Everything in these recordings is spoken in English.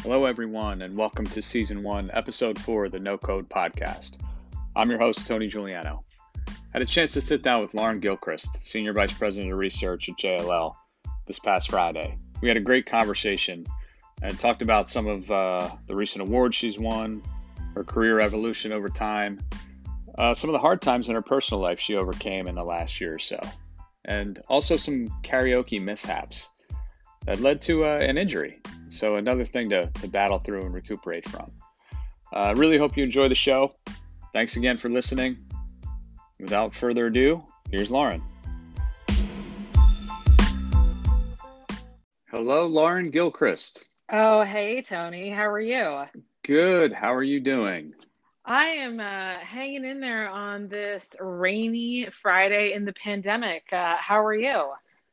Hello, everyone, and welcome to Season 1, Episode 4 of the No Code Podcast. I'm your host, Tony Giuliano. I had a chance to sit down with Lauren Gilchrist, Senior Vice President of Research at JLL, this past Friday. We had a great conversation and talked about some of the recent awards she's won, her career evolution over time, some of the hard times in her personal life she overcame in the last year or so, and also some karaoke mishaps that led to an injury. So another thing to battle through and recuperate from. Really hope you enjoy the show. Thanks again for listening. Without further ado, here's Lauren. Hello, Lauren Gilchrist. Oh, hey, Tony. How are you? Good. How are you doing? I am hanging in there on this rainy Friday in the pandemic. How are you?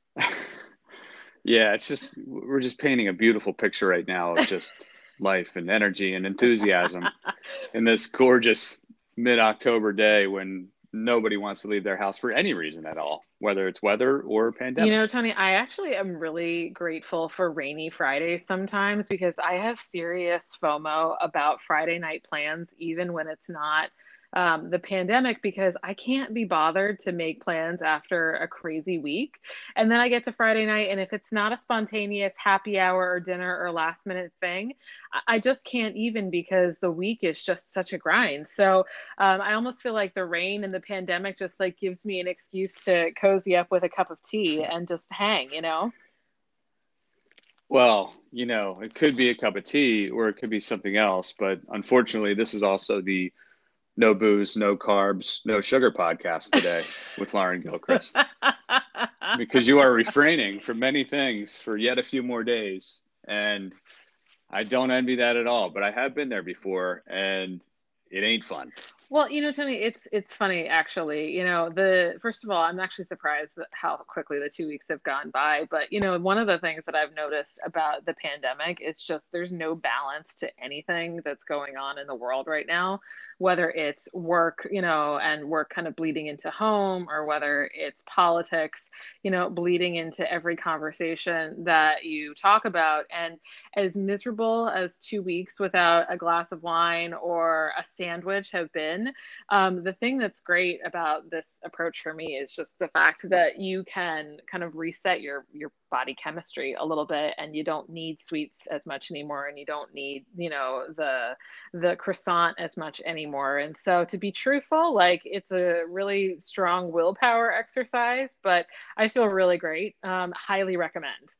Yeah, we're just painting a beautiful picture right now of just life and energy and enthusiasm in this gorgeous mid-October day when nobody wants to leave their house for any reason at all, whether it's weather or You know, pandemic. Tony, I actually am really grateful for rainy Fridays sometimes because I have serious FOMO about Friday night plans, even when it's not the pandemic, because I can't be bothered to make plans after a crazy week. And then I get to Friday night, and if it's not a spontaneous happy hour or dinner or last minute thing, I just can't even because the week is just such a grind. So I almost feel like the rain and the pandemic just like gives me an excuse to cozy up with a cup of tea and just hang, you know? Well, it could be a cup of tea or it could be something else, but unfortunately, this is also the no booze, no carbs, no sugar podcast today with Lauren Gilchrist because you are refraining from many things for yet a few more days. And I don't envy that at all, but I have been there before and it ain't fun. Well, Tony, it's funny actually. The first of all, I'm actually surprised at how quickly the 2 weeks have gone by. But one of the things that I've noticed about the pandemic is just there's no balance to anything that's going on in the world right now, whether it's work, and work kind of bleeding into home, or whether it's politics, bleeding into every conversation that you talk about. And as miserable as 2 weeks without a glass of wine or a sandwich have been, the thing that's great about this approach for me is just the fact that you can kind of reset your body chemistry a little bit, and you don't need sweets as much anymore, and you don't need the croissant as much anymore. And so, to be truthful, like it's a really strong willpower exercise, but I feel really great. Highly recommend.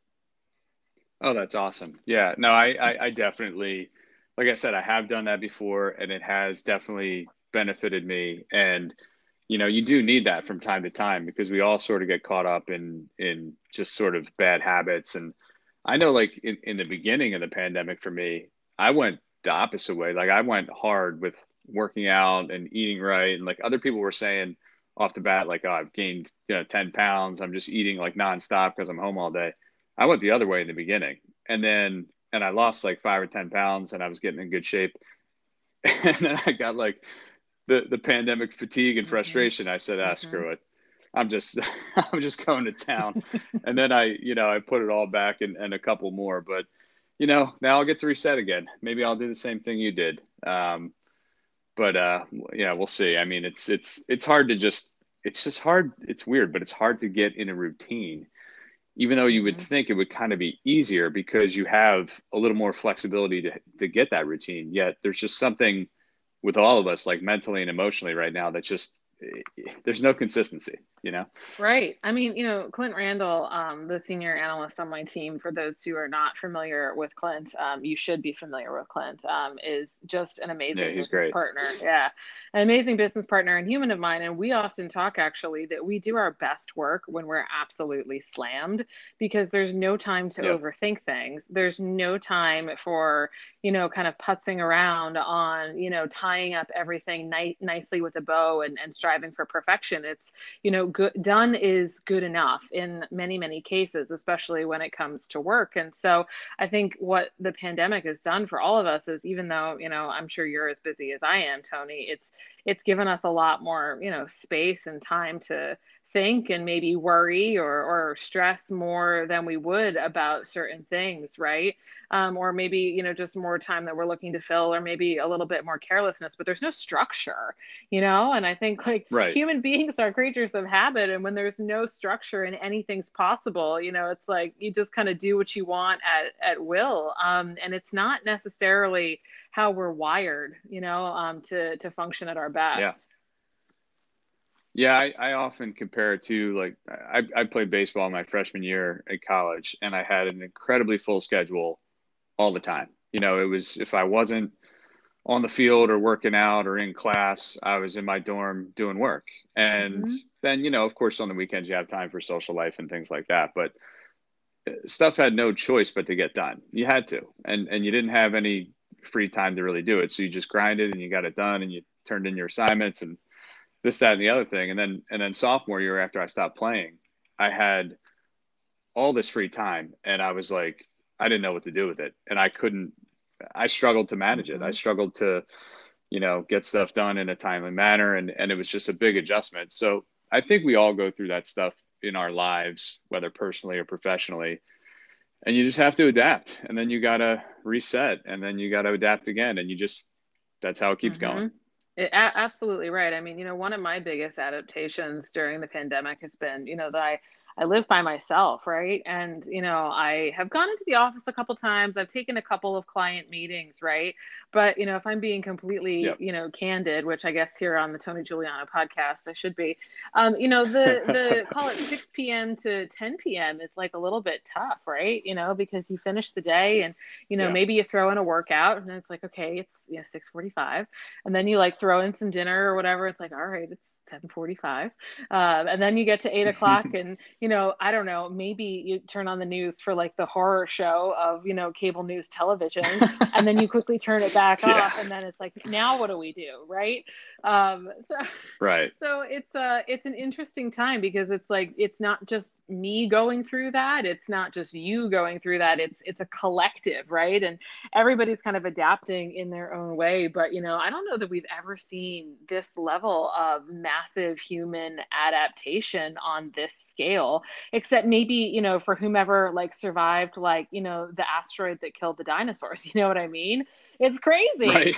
Oh, that's awesome. Yeah, no, I definitely, like I said, I have done that before and it has definitely benefited me. And, you do need that from time to time because we all sort of get caught up in just sort of bad habits. And I know like in the beginning of the pandemic for me, I went the opposite way. Like I went hard with working out and eating right. And like other people were saying off the bat, like, oh, I've gained, 10 pounds. I'm just eating like nonstop because I'm home all day. I went the other way in the beginning, and I lost like 5 or 10 pounds, and I was getting in good shape. And then I got like the pandemic fatigue and Hmm. frustration. I said, ah, Hmm. screw it. I'm just I'm just going to town. And then I put it all back and a couple more. But now I'll get to reset again. Maybe I'll do the same thing you did. But yeah, we'll see. I mean, it's hard to just it's just hard. It's weird, but it's hard to get in a routine even though you would Hmm. think it would kind of be easier because you have a little more flexibility to get that routine. Yet there's just something with all of us, like mentally and emotionally right now, that just there's no consistency. Right. I mean, Clint Randall, the senior analyst on my team, for those who are not familiar with Clint, you should be familiar with Clint, is just an Yeah, amazing he's business great. partner. Yeah. An amazing business partner and human of mine. And we often talk actually that we do our best work when we're absolutely slammed because there's no time to Yep. overthink things. There's no time for, kind of putzing around on, tying up everything nicely with a bow and striving for perfection. It's good done is good enough in many cases, especially when it comes to work. And so I think what the pandemic has done for all of us is, even though I'm sure you're as busy as I am, Tony, it's given us a lot more, space and time to think and maybe worry or stress more than we would about certain things, right? Or maybe, just more time that we're looking to fill, or maybe a little bit more carelessness, but there's no structure, and I think like Right. human beings are creatures of habit. And when there's no structure and anything's possible, it's like you just kind of do what you want at will. And it's not necessarily how we're wired, to function at our Yeah. best. Yeah, I often compare it to like I played baseball my freshman year at college, and I had an incredibly full schedule all the time. It was if I wasn't on the field or working out or in class, I was in my dorm doing work. And Hmm. then, of course, on the weekends you have time for social life and things like that. But stuff had no choice but to get done. You had to, and you didn't have any free time to really do it. So you just grinded and you got it done, and you turned in your assignments and this, that, and the other thing. And then sophomore year after I stopped playing, I had all this free time, and I was like, I didn't know what to do with it, and I struggled to manage it. I Hmm. struggled to, get stuff done in a timely manner, and it was just a big adjustment. So I think we all go through that stuff in our lives, whether personally or professionally, and you just have to adapt, and then you got to reset, and then you got to adapt again, and that's how it keeps going. Hmm. Absolutely right. I mean, one of my biggest adaptations during the pandemic has been, that I live by myself, right? And, I have gone into the office a couple times. I've taken a couple of client meetings, right? But, if I'm being completely, Yep. candid, which I guess here on the Tony Giuliano podcast I should be, the call it 6 p.m. to 10 p.m. is like a little bit tough, right? Because you finish the day and, Yeah. maybe you throw in a workout and then it's like, okay, it's, 6:45, and then you like throw in some dinner or whatever. It's like, all right, it's 7:45, and then you get to 8 o'clock, and I don't know, maybe you turn on the news for like the horror show of cable news television, and then you quickly turn it back Yeah. off, and then it's like, now what do we do, right? So Right. so it's an interesting time because it's like it's not just me going through that, it's not just you going through that, it's a collective, right? And everybody's kind of adapting in their own way. But, I don't know that we've ever seen this level of massive human adaptation on this scale, except maybe, for whomever like survived, like, the asteroid that killed the dinosaurs. You know what I mean? It's crazy. Right.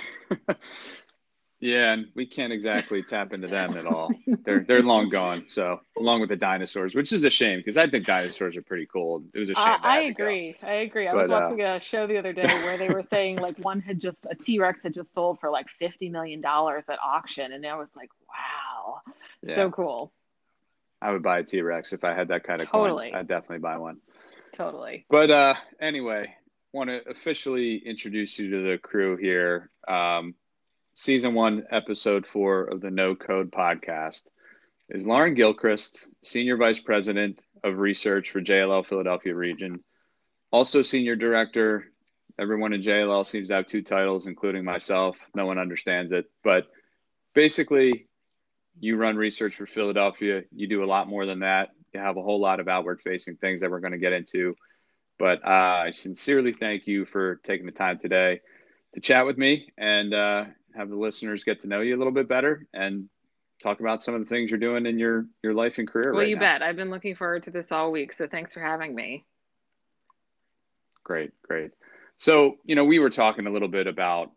Yeah, and we can't exactly tap into them at all. They're long gone. So along with the dinosaurs, which is a shame because I think dinosaurs are pretty cool. It was a shame they I had to go. agree. I agree. I was But watching a show the other day where they were saying like a T Rex had just sold for like $50 million at auction. And I was like, wow, yeah, so cool. I would buy a T-Rex if I had that kind of coin. Totally. I'd definitely buy one. Totally. But anyway, want to officially introduce you to the crew here. Season one, episode four of the No Code podcast is Lauren Gilchrist, Senior Vice President of Research for JLL Philadelphia Region. Also, Senior Director. Everyone in JLL seems to have two titles, including myself. No one understands it. But basically, you run research for Philadelphia. You do a lot more than that. You have a whole lot of outward facing things that we're going to get into. But I sincerely thank you for taking the time today to chat with me and have the listeners get to know you a little bit better and talk about some of the things you're doing in your life and career Well, right you now. bet. I've been looking forward to this all week. So thanks for having me. Great, great. So, we were talking a little bit about,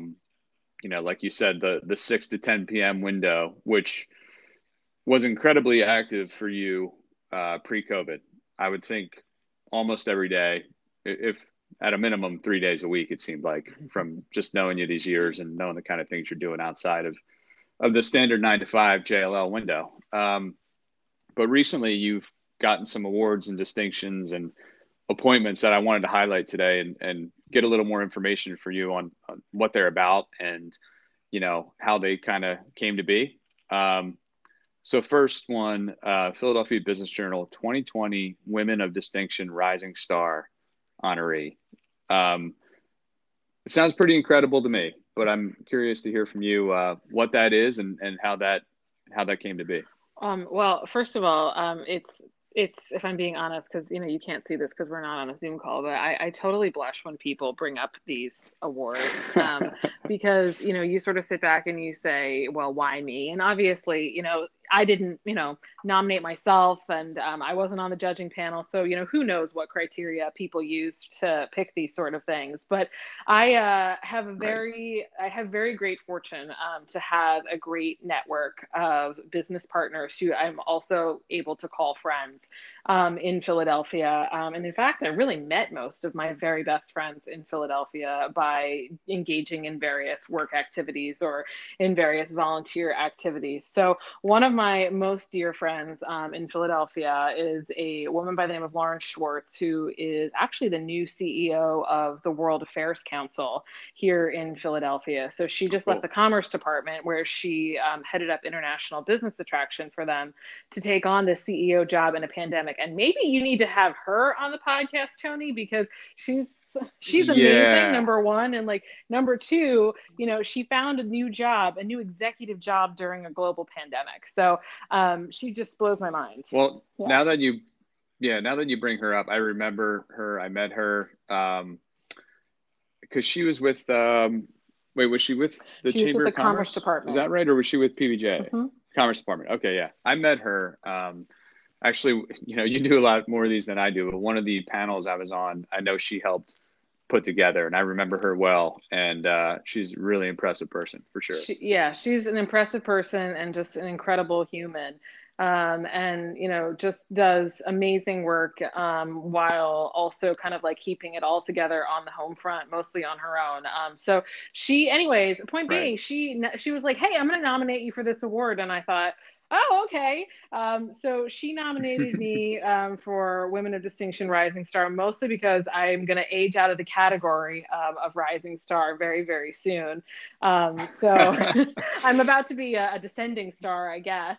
like you said, the 6 to 10 p.m. window, which was incredibly active for you pre-COVID. I would think almost every day, if at a minimum 3 days a week, it seemed like from just knowing you these years and knowing the kind of things you're doing outside of the standard 9 to 5 JLL window. But recently you've gotten some awards and distinctions and appointments that I wanted to highlight today and get a little more information for you on what they're about and, how they kind of came to be. So first one, Philadelphia Business Journal 2020 Women of Distinction Rising Star honoree. Um, it sounds pretty incredible to me, but I'm curious to hear from you what that is and how that came to be. Well, first of all, it's it's, if I'm being honest, because you can't see this because we're not on a Zoom call, but I totally blush when people bring up these awards, because you sort of sit back and you say, well, why me? And obviously, I didn't nominate myself, and I wasn't on the judging panel, so who knows what criteria people use to pick these sort of things. But Right. I have very great fortune to have a great network of business partners who I'm also able to call friends in Philadelphia. And in fact, I really met most of my very best friends in Philadelphia by engaging in various work activities or in various volunteer activities. So one of my most dear friends in Philadelphia is a woman by the name of Lauren Schwartz, who is actually the new CEO of the World Affairs Council here in Philadelphia. So she Oh, just left cool. the Commerce Department, where she headed up international business attraction for them, to take on the CEO job in a pandemic. And maybe you need to have her on the podcast, Tony, because she's amazing, Yeah. number one, and like number two, she found a new job, a new executive job during a global pandemic. So she just blows my mind. Well, Yeah. now that you bring her up, I remember her. I met her because she was with wait, was she with the She was with Chamber the of Commerce Commerce? Is Department. that right? Or was she with PBJ? Hmm. Commerce Department. Okay, yeah. I met her. Actually, you do a lot more of these than I do, but one of the panels I was on, I know she helped put together, and I remember her well, and she's a really impressive person for sure. Yeah, she's an impressive person and just an incredible human. And just does amazing work while also kind of like keeping it all together on the home front, mostly on her own. So anyways, point Right. being, she was like, "Hey, I'm going to nominate you for this award," and I thought, "Oh, okay." So she nominated me for Women of Distinction Rising Star, mostly because I'm going to age out of the category of Rising Star very, very soon. So I'm about to be a descending star, I guess.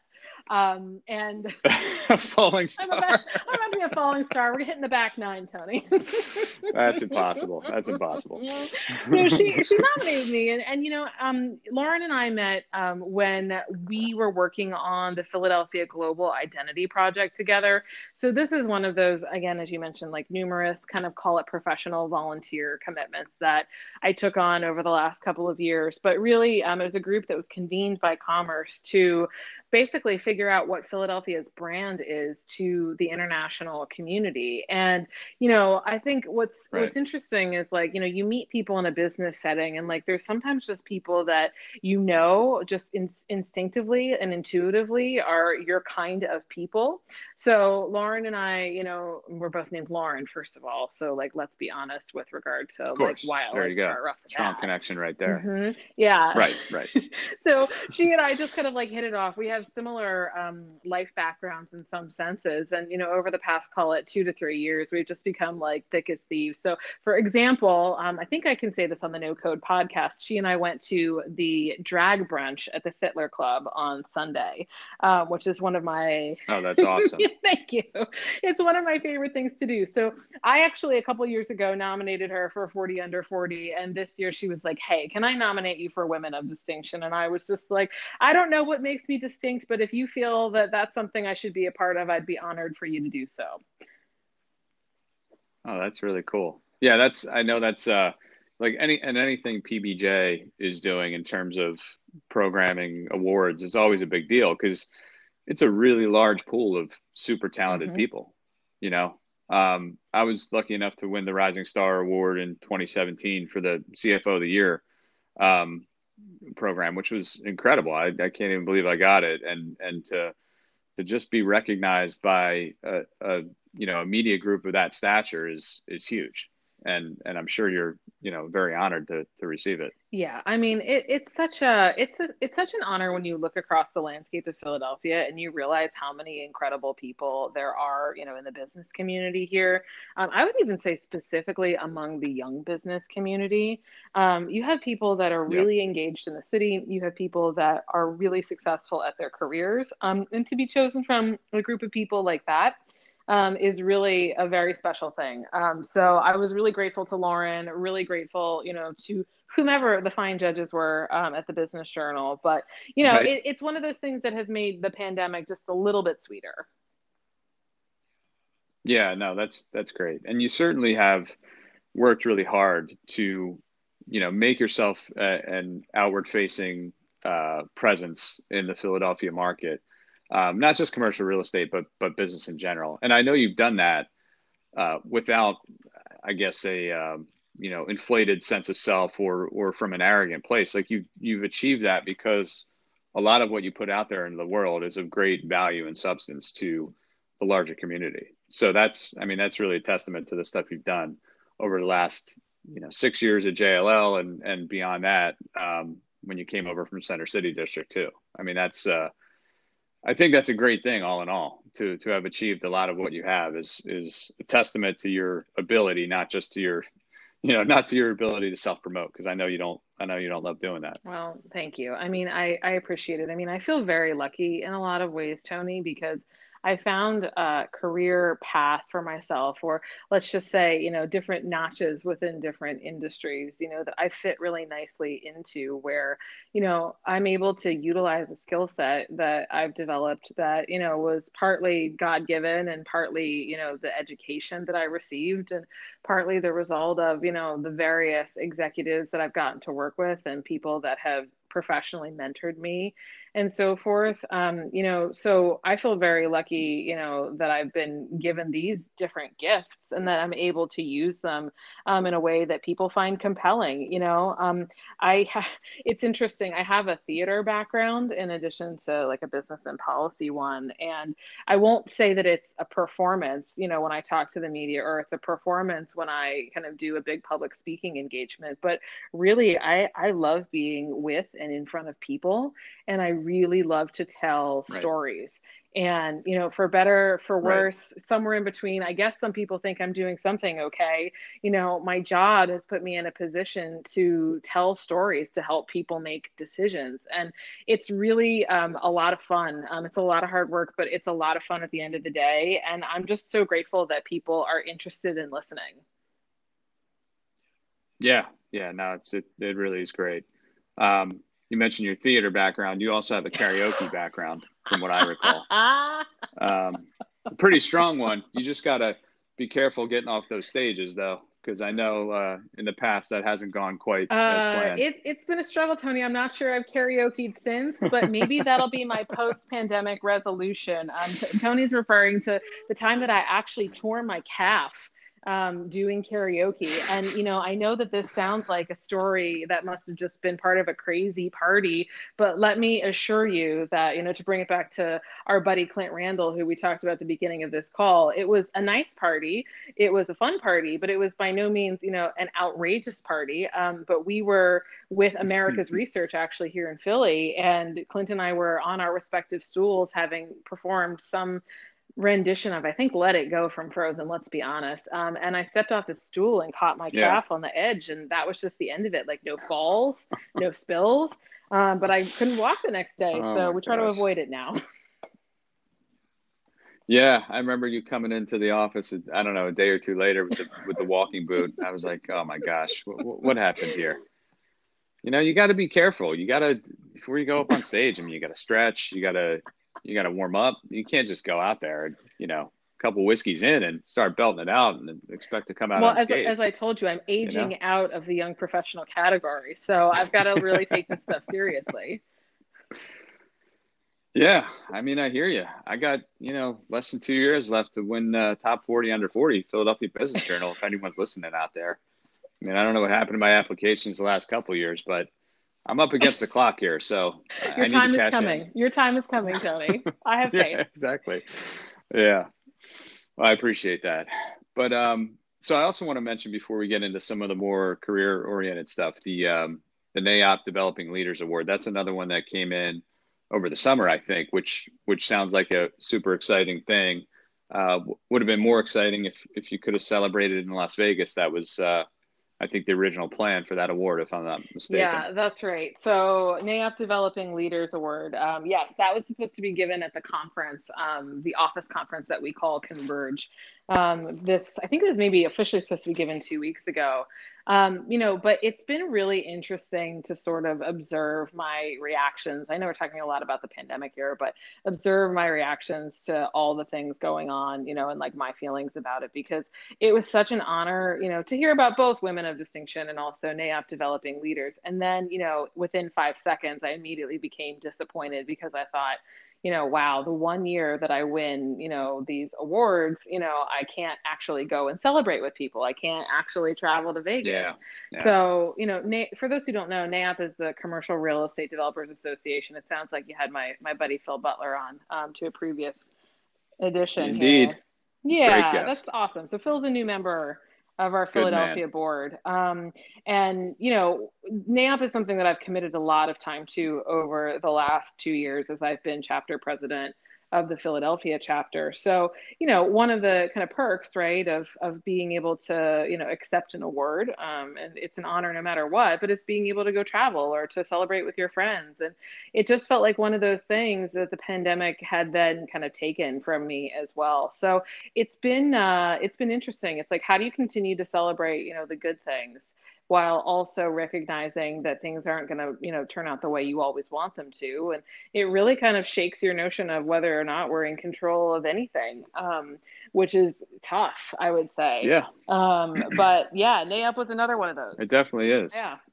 And A falling star. I'm about to be a falling star. We're hitting the back nine, Tony. That's impossible. That's impossible. So she nominated me, and Lauren and I met when we were working on the Philadelphia Global Identity Project together. So this is one of those, again, as you mentioned, like numerous kind of call it professional volunteer commitments that I took on over the last couple of years. But really, it was a group that was convened by Commerce to basically figure out what Philadelphia's brand is to the international community. And I think what's Right. interesting is like, you meet people in a business setting, and like there's sometimes just people that just instinctively and intuitively are your kind of people. So Lauren and I, we're both named Lauren, first of all. So like let's be honest with regard to Of like course. why I There like you go. start off the Strong bat. connection right there. Yeah. Right, right. So she and I just kind of like hit it off. We have similar life backgrounds in some senses. And, over the past, call it 2 to 3 years, we've just become like thick as thieves. So, for example, I think I can say this on the No Code podcast. She and I went to the drag brunch at the Fittler Club on Sunday, which is one of my, Oh, that's awesome. thank you. It's one of my favorite things to do. So, I actually, a couple years ago, nominated her for 40 Under 40. And this year she was like, "Hey, can I nominate you for Women of Distinction?" And I was just like, "I don't know what makes me distinct, but if you feel that that's something I should be a part of, I'd be honored for you to do so." Oh, that's really cool. Yeah, I know that's like anything PBJ is doing in terms of programming awards is always a big deal because it's a really large pool of super talented Hmm. people, you know. I was lucky enough to win the Rising Star Award in 2017 for the CFO of the Year um, program, which was incredible. I can't even believe I got it, and to just be recognized by a media group of that stature is huge, and I'm sure you're very honored to receive it. Yeah, I mean, it's such an honor when you look across the landscape of Philadelphia and you realize how many incredible people there are, in the business community here. I would even say specifically among the young business community. You have people that are Yep. really engaged in the city. You have people that are really successful at their careers. And to be chosen from a group of people like that is really a very special thing. So I was really grateful to Lauren, really grateful, to whomever the fine judges were at the Business Journal. But, Right. it's one of those things that has made the pandemic just a little bit sweeter. Yeah, no, that's great. And you certainly have worked really hard to, make yourself an outward facing presence in the Philadelphia market. Not just commercial real estate, but business in general. And I know you've done that without, I guess, a inflated sense of self or from an arrogant place. Like you've achieved that because a lot of what you put out there into the world is of great value and substance to the larger community. So I mean, that's really a testament to the stuff you've done over the last 6 years at JLL and beyond that, when you came over from Center City District too. I mean, I think that's a great thing, all in all, to have achieved a lot of what you have is a testament to your ability, not just to your, not to your ability to self promote. Because I know you don't love doing that. Well, thank you. I mean, I appreciate it. I mean, I feel very lucky in a lot of ways, Tony, because I found a career path for myself, or let's just say, different notches within different industries, that I fit really nicely into where, I'm able to utilize a skill set that I've developed that, was partly God given and partly, the education that I received and partly the result of, the various executives that I've gotten to work with and people that have professionally mentored me and so forth. So I feel very lucky, that I've been given these different gifts and that I'm able to use them in a way that people find compelling. It's interesting. I have a theater background in addition to like a business and policy one, and I won't say that it's a performance, when I talk to the media, or it's a performance when I kind of do a big public speaking engagement. But really, I love being with and in front of people, and I really love to tell Right. stories. And, for better, for Right. worse, somewhere in between, I guess some people think I'm doing something okay. My job has put me in a position to tell stories to help people make decisions. And it's really a lot of fun. It's a lot of hard work, but it's a lot of fun at the end of the day. And I'm just so grateful that people are interested in listening. Yeah. Yeah. No, it really is great. You mentioned your theater background. You also have a karaoke background, from what I recall. A pretty strong one. You just gotta be careful getting off those stages, though, because I know in the past that hasn't gone quite as planned. It's been a struggle, Tony. I'm not sure I've karaokeed since, but maybe that'll be my post-pandemic resolution. Tony's referring to the time that I actually tore my calf doing karaoke. And, I know that this sounds like a story that must have just been part of a crazy party, but let me assure you that, to bring it back to our buddy Clint Randall, who we talked about at the beginning of this call, it was a nice party. It was a fun party, but it was by no means, an outrageous party. But we were with America's Research actually here in Philly, and Clint and I were on our respective stools having performed some rendition of, I think, Let It Go from Frozen, let's be honest. And I stepped off the stool and caught my Yeah. calf on the edge, and that was just the end of it. Like, no falls, no spills. But I couldn't walk the next day, Oh so my we try to gosh. avoid it now. Yeah, I remember you coming into the office. I don't know, a day or two later with the walking boot. I was like, oh my gosh, what happened here? You got to be careful. You got to before you go up on stage. I mean, you got to stretch. You got to warm up. You can't just go out there, a couple whiskeys in and start belting it out and then expect to come out Well, unscathed. as I told you, I'm You know? aging out of the young professional category, so I've got to really take this stuff seriously. Yeah, I mean, I hear you. I got less than 2 years left to win top 40 under 40 Philadelphia Business Journal. If anyone's listening out there, I mean, I don't know what happened to my applications the last couple of years, but I'm up against the clock here, so Your I need to time is cash in. coming. Your time is coming, Tony. I have Yeah, faith. exactly. Yeah. Well, I appreciate that. But so I also want to mention before we get into some of the more career-oriented stuff, the NAIOP Developing Leaders Award. That's another one that came in over the summer, I think, which sounds like a super exciting thing. Would have been more exciting if you could have celebrated in Las Vegas. That was, I think, the original plan for that award, if I'm not mistaken. Yeah, that's right. So NAIOP Developing Leaders Award. Yes, that was supposed to be given at the conference, the office conference that we call Converge. I think it was maybe officially supposed to be given 2 weeks ago. But it's been really interesting to sort of observe my reactions. I know we're talking a lot about the pandemic here, but observe my reactions to all the things going on, and like my feelings about it, because it was such an honor, to hear about both women of distinction and also NAIOP developing leaders. And then, within 5 seconds, I immediately became disappointed because I thought, wow, the one year that I win, these awards, I can't actually go and celebrate with people. I can't actually travel to Yeah. Vegas. Yeah. So, for those who don't know, NAIOP is the Commercial Real Estate Developers Association. It sounds like you had my buddy Phil Butler on to a previous edition Indeed. here. Great Yeah, that's guest. awesome. So Phil's a new member of our Good man. Philadelphia board. And, NAIOP is something that I've committed a lot of time to over the last 2 years as I've been chapter president of the Philadelphia chapter. So, one of the kind of perks, right, of being able to, accept an award, and it's an honor no matter what, but it's being able to go travel or to celebrate with your friends. And it just felt like one of those things that the pandemic had then kind of taken from me as well. So it's been interesting. It's like, how do you continue to celebrate, the good things while also recognizing that things aren't going to, turn out the way you always want them to. And it really kind of shakes your notion of whether or not we're in control of anything, which is tough, I would say. Yeah, But yeah, NAIOP was another one of those. it definitely is. Yeah.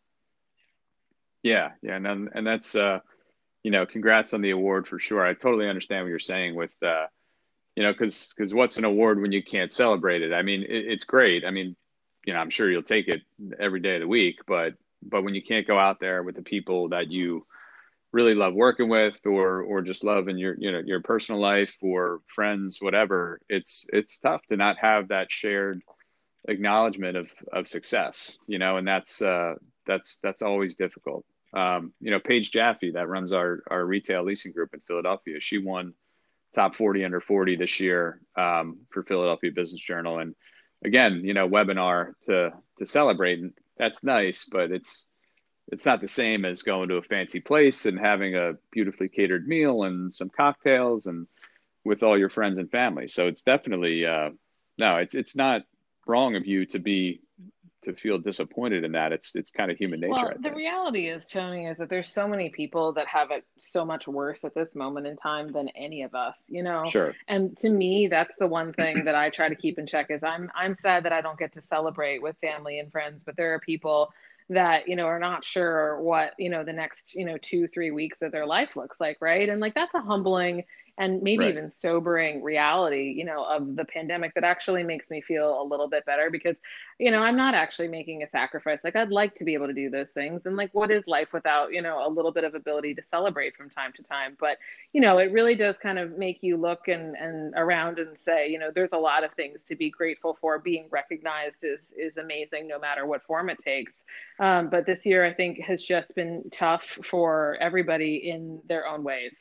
Yeah. Yeah. And that's, congrats on the award for sure. I totally understand what you're saying with, because what's an award when you can't celebrate it? I mean, it's great. I mean, I'm sure you'll take it every day of the week, but when you can't go out there with the people that you really love working with, or just love in your personal life or friends, whatever, it's tough to not have that shared acknowledgement of success, and that's always difficult. Paige Jaffe, that runs our retail leasing group in Philadelphia, she won top 40 under 40 this year, for Philadelphia Business Journal. And again, webinar to celebrate. And that's nice, but it's not the same as going to a fancy place and having a beautifully catered meal and some cocktails and with all your friends and family. So it's definitely, no, it's not wrong of you to feel disappointed in that. It's kind of human nature, Well, I the think. reality is, Tony, is that there's so many people that have it so much worse at this moment in time than any of us, Sure. And to me, that's the one thing that I try to keep in check is I'm sad that I don't get to celebrate with family and friends, but there are people that, are not sure what, the next, 2, 3 weeks of their life looks like, right? And like that's a humbling and maybe Right. even sobering reality, of the pandemic that actually makes me feel a little bit better because I'm not actually making a sacrifice. Like, I'd like to be able to do those things. And, like, what is life without, a little bit of ability to celebrate from time to time? But, it really does kind of make you look and around and say, there's a lot of things to be grateful for. Being recognized is amazing no matter what form it takes. But this year, I think, has just been tough for everybody in their own ways.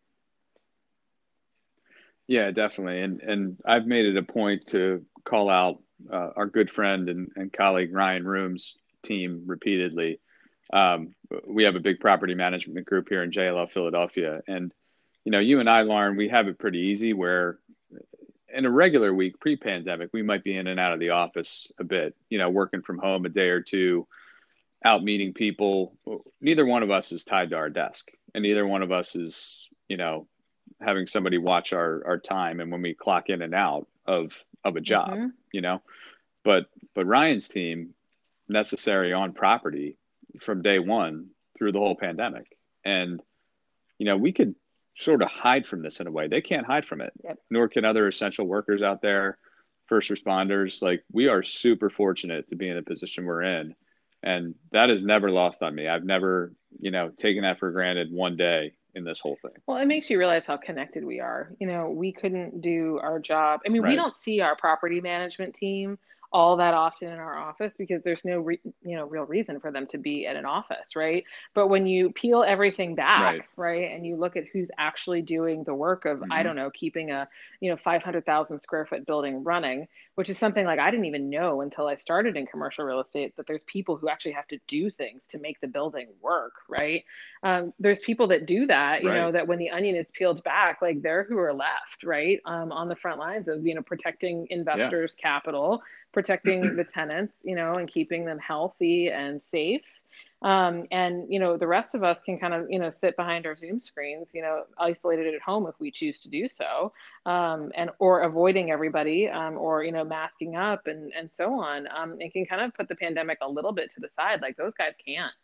Yeah, definitely. And I've made it a point to call out our good friend and colleague Ryan Room's team repeatedly. We have a big property management group here in JLL Philadelphia, and you and I, Lauren, we have it pretty easy. Where in a regular week pre-pandemic, we might be in and out of the office a bit, working from home a day or two, out meeting people. Neither one of us is tied to our desk, and neither one of us is, having somebody watch our time and when we clock in and out of a job, Hmm. you know. But Ryan's team necessary on property from day one through the whole pandemic. And we could sort of hide from this in a way. They can't hide from it, Yep. nor can other essential workers out there, first responders. Like, we are super fortunate to be in the position we're in. And that is never lost on me. I've never, taken that for granted one day in this whole thing. Well, it makes you realize how connected we are. We couldn't do our job. I mean, we Right. don't see our property management team all that often in our office because there's no real reason for them to be at an office, right? But when you peel everything Right. back, right, and you look at who's actually doing the work of, I Hmm. don't know, keeping a 500,000 square foot building running, which is something like I didn't even know until I started in commercial real estate that there's people who actually have to do things to make the building work, right? There's people that do that, Right. that when the onion is peeled back, like they're who are left, right? On the front lines of, protecting Yeah. investors' capital, protecting the tenants, and keeping them healthy and safe. And, the rest of us can kind of, sit behind our Zoom screens, isolated at home if we choose to do so, and or avoiding everybody, or, masking up and so on. And can kind of put the pandemic a little bit to the side. Like those guys can't.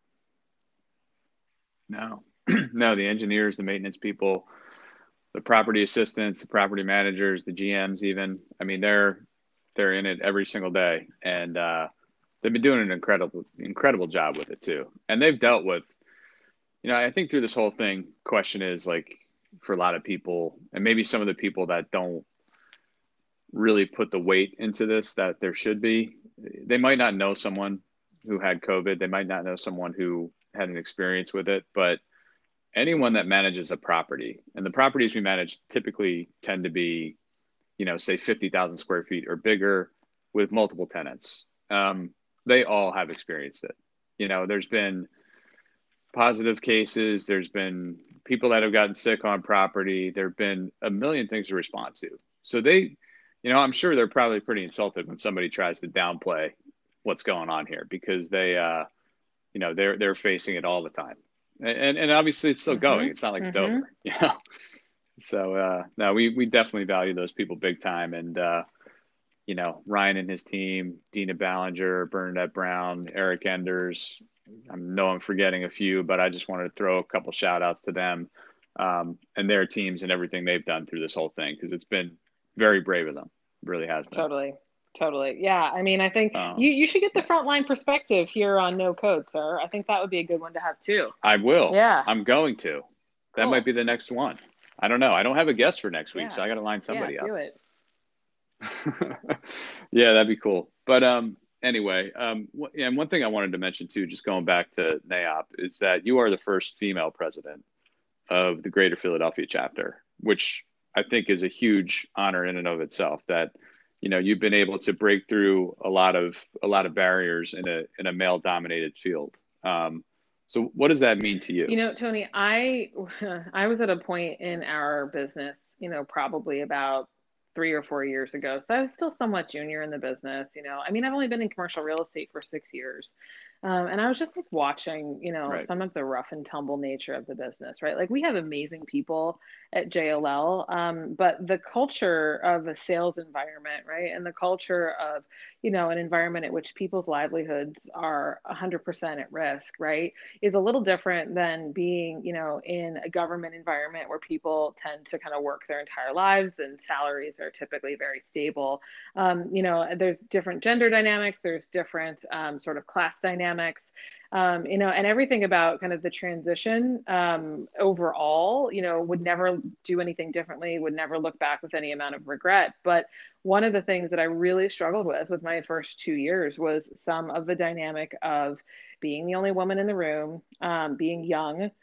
No, no, the engineers, the maintenance people, the property assistants, the property managers, the GMs, even. I mean, they're in it every single day, and they've been doing an incredible job with it too. And they've dealt with, I think through this whole thing, question is like for a lot of people, and maybe some of the people that don't really put the weight into this that there should be, they might not know someone who had COVID. They might not know someone who had an experience with it, but anyone that manages a property, and the properties we manage typically tend to be, say 50,000 square feet or bigger with multiple tenants. They all have experienced it. There's been positive cases. There's been people that have gotten sick on property. There've been a million things to respond to. So I'm sure they're probably pretty insulted when somebody tries to downplay what's going on here because they're facing it all the time. And obviously it's still going. Hmm. It's not like it's Hmm. over. So no, we definitely value those people big time. And Ryan and his team, Dina Ballinger, Bernadette Brown, Eric Enders. I know I'm forgetting a few, but I just wanted to throw a couple shout outs to them, and their teams and everything they've done through this whole thing because it's been very brave of them. It really has been. Totally. Totally. Yeah. I mean, I think Um, you should get the yeah, frontline perspective here on No Code, sir. I think that would be a good one to have too. I will. Yeah. I'm going to. That might Cool. be the next one. I don't know. I don't have a guest for next week, so Yeah. I got to line Yeah. somebody up. Do it. Yeah, that'd be cool. But anyway, and one thing I wanted to mention too, just going back to NAOP, is that you are the first female president of the Greater Philadelphia chapter, which I think is a huge honor in and of itself. That you've been able to break through a lot of barriers in a male dominated field. So what does that mean to you? Tony, I was at a point in our business, probably about 3 or 4 years ago. So I was still somewhat junior in the business. I mean, I've only been in commercial real estate for 6 years. And I was just like watching, Right, some of the rough and tumble nature of the business, right? Like we have amazing people at JLL, but the culture of a sales environment, right? And the culture of, an environment at which people's livelihoods are 100% at risk, right? Is a little different than being, in a government environment where people tend to kind of work their entire lives and salaries are typically very stable. There's different gender dynamics, there's different sort of class dynamics, and everything about kind of the transition overall, would never do anything differently, would never look back with any amount of regret. But one of the things that I really struggled with my first 2 years was some of the dynamic of being the only woman in the room, being young,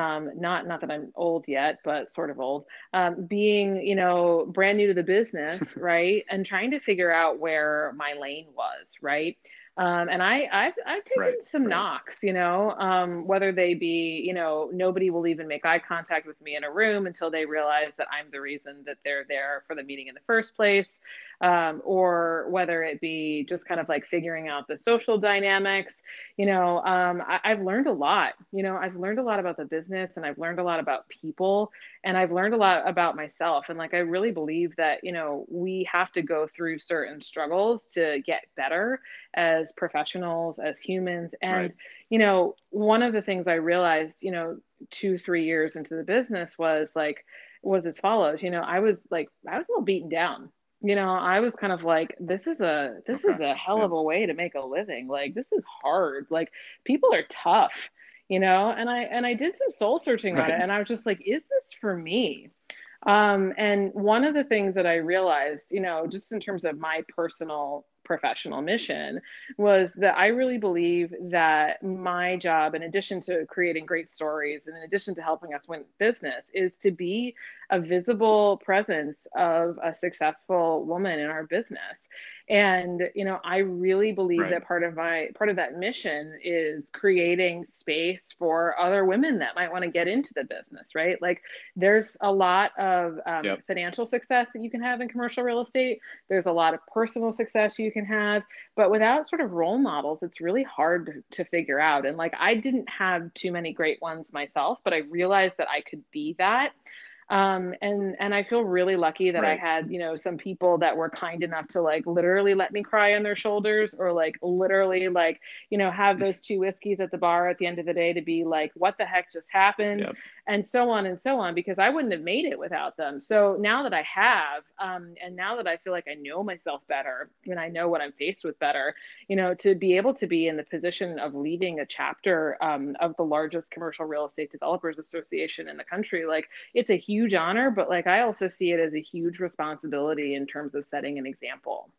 not that I'm old yet, but sort of old, being, brand new to the business, right? And trying to figure out where my lane was, right? And I've taken right, some right, knocks, whether they be, nobody will even make eye contact with me in a room until they realize that I'm the reason that they're there for the meeting in the first place, or whether it be just kind of like figuring out the social dynamics. I've learned a lot. I've learned a lot about the business, and I've learned a lot about people, and I've learned a lot about myself. And like, I really believe that, we have to go through certain struggles to get better as professionals, as humans. right. And, one of the things I realized, 2, 3 years into the business was as follows. I was a little beaten down. I was kind of like, this Okay. is a hell Yeah. of a way to make a living. Like, this is hard. Like, people are tough, and I did some soul searching on it, Right. and I was just like, is this for me? And one of the things that I realized, just in terms of my personal professional mission, was that I really believe that my job, in addition to creating great stories and in addition to helping us win business, is to be a visible presence of a successful woman in our business. And, I really believe Right. that part of that mission is creating space for other women that might want to get into the business, right? Like there's a lot of Yep. financial success that you can have in commercial real estate. There's a lot of personal success you can have, but without sort of role models, it's really hard to figure out. And like I didn't have too many great ones myself, but I realized that I could be that. And I feel really lucky that I Right. had, some people that were kind enough to like literally let me cry on their shoulders, or like literally like, have those two whiskeys at the bar at the end of the day to be like, what the heck just happened? Yep. And so on, because I wouldn't have made it without them. So now that I have, and now that I feel like I know myself better and I know what I'm faced with better, to be able to be in the position of leading a chapter of the largest commercial real estate developers association in the country, like it's a huge honor, but like I also see it as a huge responsibility in terms of setting an example.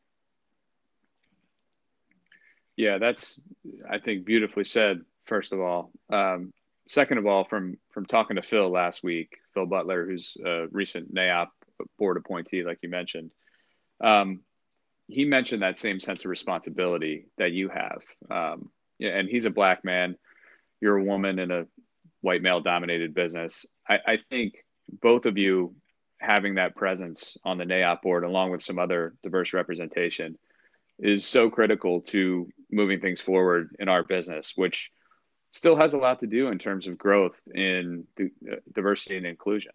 Yeah, that's, I think, beautifully said, first of all. Second of all, from talking to Phil last week, Phil Butler, who's a recent NAIOP board appointee, like you mentioned, um, he mentioned that same sense of responsibility that you have. Yeah, and he's a black man. You're a woman in a white male dominated business. I think both of you having that presence on the NAIOP board, along with some other diverse representation, is so critical to moving things forward in our business, which still has a lot to do in terms of growth in diversity and inclusion.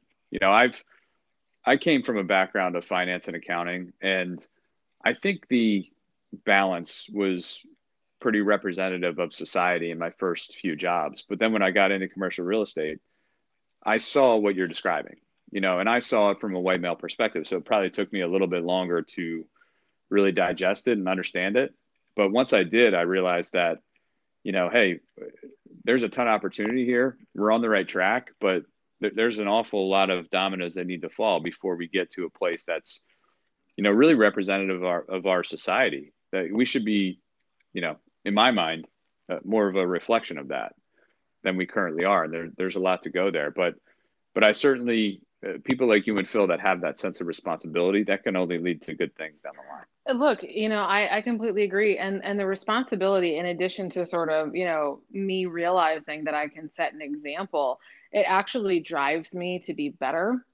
I came from a background of finance and accounting, and I think the balance was pretty representative of society in my first few jobs. But then when I got into commercial real estate, I saw what you're describing, and I saw it from a white male perspective. So it probably took me a little bit longer to really digest it and understand it. But once I did, I realized that, hey, there's a ton of opportunity here. We're on the right track, but there's an awful lot of dominoes that need to fall before we get to a place that's, really representative of our society. That we should be, in my mind, more of a reflection of that than we currently are. And there's a lot to go there. But I certainly, people like you and Phil that have that sense of responsibility, that can only lead to good things down the line. Look, I completely agree. And the responsibility, in addition to sort of, me realizing that I can set an example, it actually drives me to be better.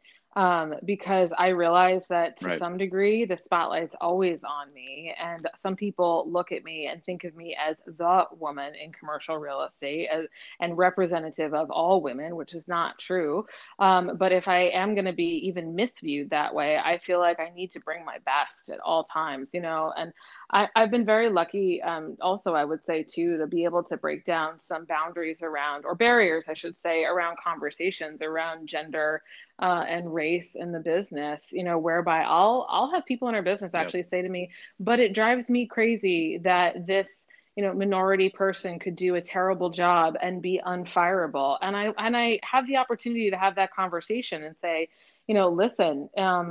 Because I realize that to Right. some degree, the spotlight's always on me. And some people look at me and think of me as the woman in commercial real estate and representative of all women, which is not true. But if I am going to be even misviewed that way, I feel like I need to bring my best at all times, and I've been very lucky, also, I would say too, to be able to break down some boundaries around, or barriers, I should say, around conversations around gender and race in the business, whereby I'll have people in our business Yep. actually say to me, but it drives me crazy that this minority person could do a terrible job and be unfireable. And I have the opportunity to have that conversation and say, listen,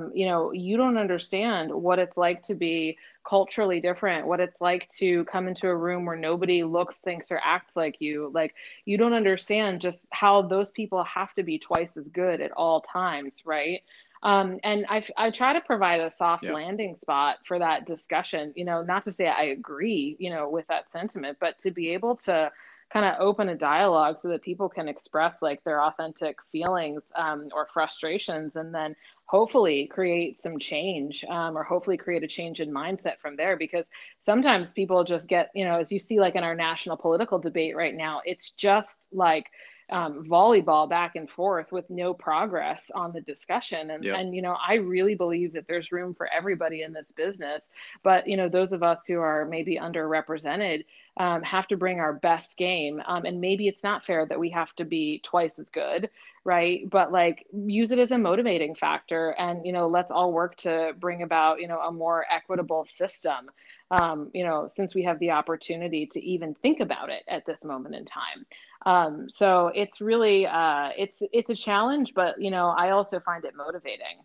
you don't understand what it's like to be culturally different, what it's like to come into a room where nobody looks, thinks, or acts like you. Like, you don't understand just how those people have to be twice as good at all times, right? And I try to provide a soft Yep. landing spot for that discussion, not to say I agree, with that sentiment, but to be able to kind of open a dialogue so that people can express like their authentic feelings, or frustrations, and then hopefully create some change, or hopefully create a change in mindset from there. Because sometimes people just get, as you see, like in our national political debate right now, it's just like volleyball back and forth with no progress on the discussion. And Yep. and I really believe that there's room for everybody in this business, but those of us who are maybe underrepresented have to bring our best game. And maybe it's not fair that we have to be twice as good, right? But like use it as a motivating factor, and let's all work to bring about a more equitable system. Since we have the opportunity to even think about it at this moment in time. So it's really it's a challenge, but I also find it motivating.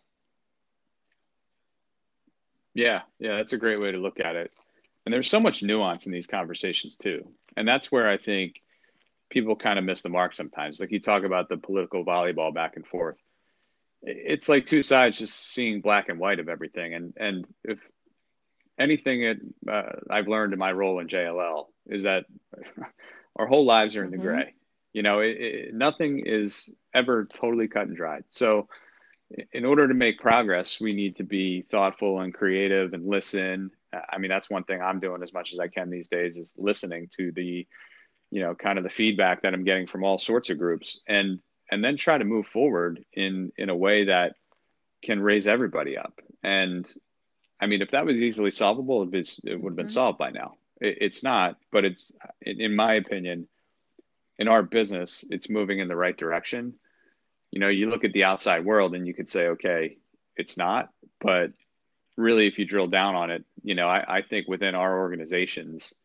Yeah. Yeah. That's a great way to look at it. And there's so much nuance in these conversations too. And that's where I think people kind of miss the mark sometimes. Like you talk about the political volleyball back and forth. it's like two sides just seeing black and white of everything. And if anything I've learned in my role in JLL is that our whole lives are in the Hmm. gray. Nothing is ever totally cut and dried. So in order to make progress, we need to be thoughtful and creative and listen. I mean, that's one thing I'm doing as much as I can these days is listening to the, kind of the feedback that I'm getting from all sorts of groups, and then try to move forward in a way that can raise everybody up. And I mean, if that was easily solvable, it would have been Hmm. solved by now. It's not, but in my opinion, in our business, it's moving in the right direction. You look at the outside world and you could say, okay, it's not, but really, if you drill down on it, I think within our organizations,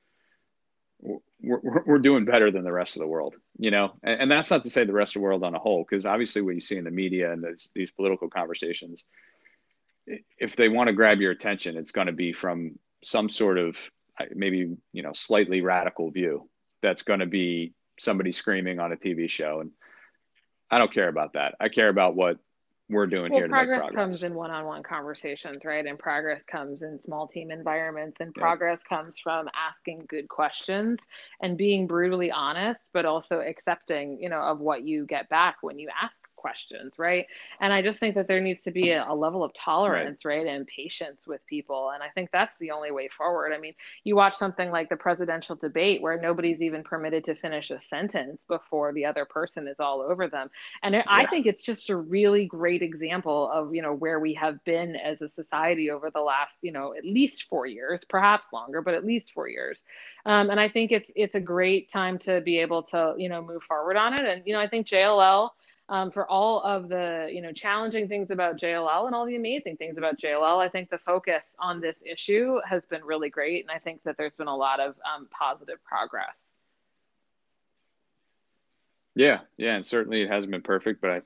we're doing better than the rest of the world, and that's not to say the rest of the world on a whole, because obviously what you see in the media and these political conversations, if they want to grab your attention, it's going to be from some sort of maybe, slightly radical view that's going to be somebody screaming on a TV show. And I don't care about that. I care about what we're doing Well, here to make progress comes progress. in one-on-one conversations, right? And progress comes in small team environments, and Yep. progress comes from asking good questions and being brutally honest, but also accepting, of what you get back when you ask questions, right? And I just think that there needs to be a level of Right. tolerance, right, and patience with people. And I think that's the only way forward. I mean, you watch something like the presidential debate where nobody's even permitted to finish a sentence before the other person is all over them. And I Yeah. think it's just a really great example of, where we have been as a society over the last, at least 4 years, perhaps longer, but at least 4 years. And I think it's a great time to be able to, move forward on it. And, I think JLL, for all of the, challenging things about JLL and all the amazing things about JLL, I think the focus on this issue has been really great. And I think that there's been a lot of positive progress. Yeah. Yeah. And certainly it hasn't been perfect, but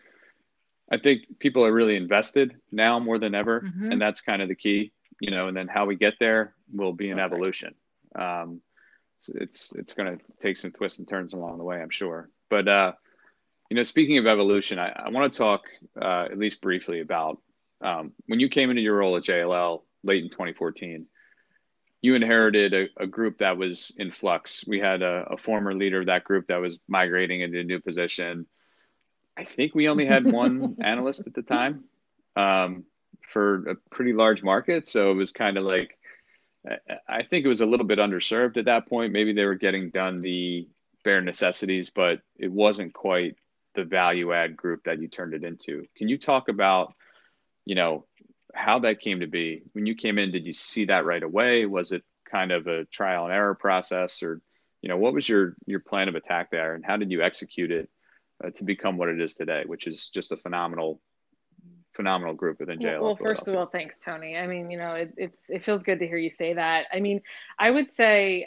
I think people are really invested now more than ever. Hmm. And that's kind of the key, and then how we get there will be an That's right. evolution. Um, it's going to take some twists and turns along the way, I'm sure. But, speaking of evolution, I want to talk at least briefly about when you came into your role at JLL late in 2014. You inherited a group that was in flux. We had a former leader of that group that was migrating into a new position. I think we only had one analyst at the time um, for a pretty large market. So it was kind of like, I think it was a little bit underserved at that point. Maybe they were getting done the bare necessities, but it wasn't quite the value add group that you turned it into. Can you talk about, you know, how that came to be? When you came in, did you see that right away? Was it kind of a trial and error process, or, what was your plan of attack there, and how did you execute it to become what it is today, which is just a phenomenal group within JLL Well, first of Philadelphia? all, thanks, Tony. I mean, it feels good to hear you say that. I mean, I would say,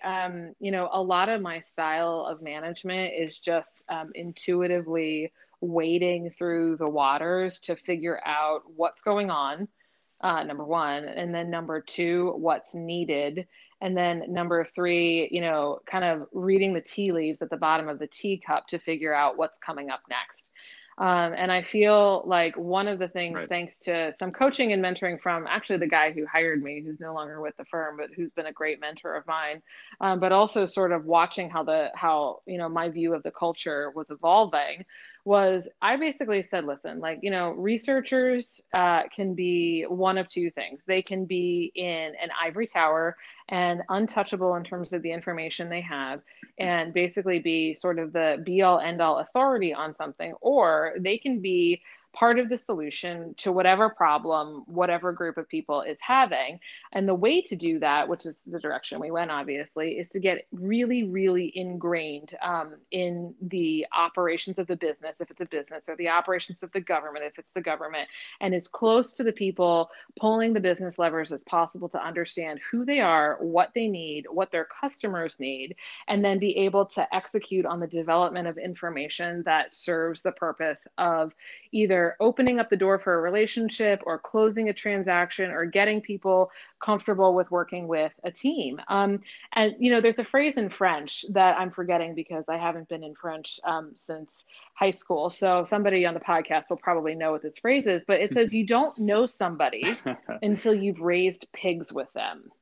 a lot of my style of management is just intuitively wading through the waters to figure out what's going on, number one, and then number two, what's needed, and then number three, kind of reading the tea leaves at the bottom of the teacup to figure out what's coming up next. And I feel like one of the things, Right. thanks to some coaching and mentoring from actually the guy who hired me, who's no longer with the firm, but who's been a great mentor of mine, but also sort of watching how my view of the culture was evolving, was I basically said, listen, like, researchers can be one of two things. They can be in an ivory tower and untouchable in terms of the information they have, and basically be sort of the be all end all authority on something, or they can be part of the solution to whatever problem whatever group of people is having. And the way to do that, which is the direction we went, obviously, is to get really, really ingrained in the operations of the business, if it's a business, or the operations of the government, if it's the government, and as close to the people pulling the business levers as possible to understand who they are, what they need, what their customers need, and then be able to execute on the development of information that serves the purpose of either either opening up the door for a relationship or closing a transaction or getting people comfortable with working with a team. And there's a phrase in French that I'm forgetting because I haven't been in French since high school. So somebody on the podcast will probably know what this phrase is, but it says you don't know somebody until you've raised pigs with them.